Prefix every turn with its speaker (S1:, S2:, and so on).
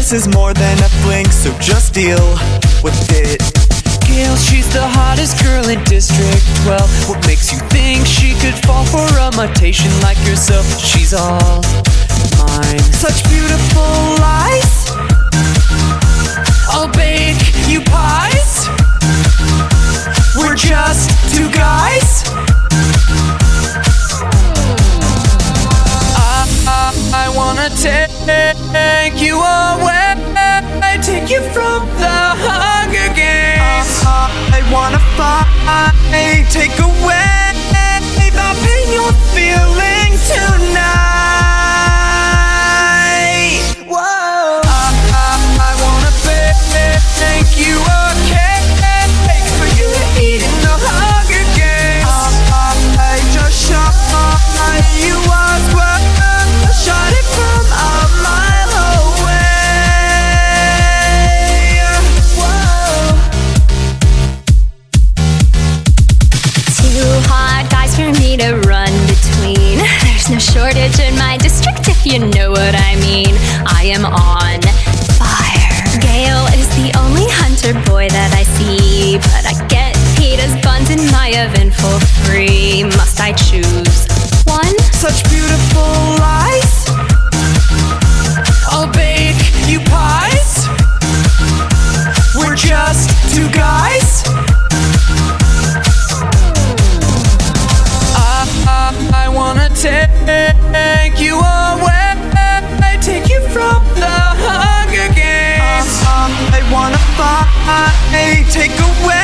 S1: This is more than a fling, so just deal with it. Gail, she's the hottest girl in District 12. What makes you think she could fall for a mutation like yourself? She's all mine. Such beautiful lies. I'll bake you pies. We're just two guys. I wanna take you away, take you from the Hunger Games. I wanna fight, take away the pain you're feeling tonight. Whoa. I wanna bake you a cake for you to eat in the Hunger Games. I just shot you up, shot it from a mile away. Whoa.
S2: Too hot guys for me to run between. There's no shortage in my district if you know what I mean. I am on fire. Gail is the only hunter boy that I see, but I get Peter's buns in my oven for free. Must I choose one?
S1: Such beautiful lies. I'll bake you pies. We're just two guys. I wanna take you away, take you from the Hunger Games. I wanna fight, take away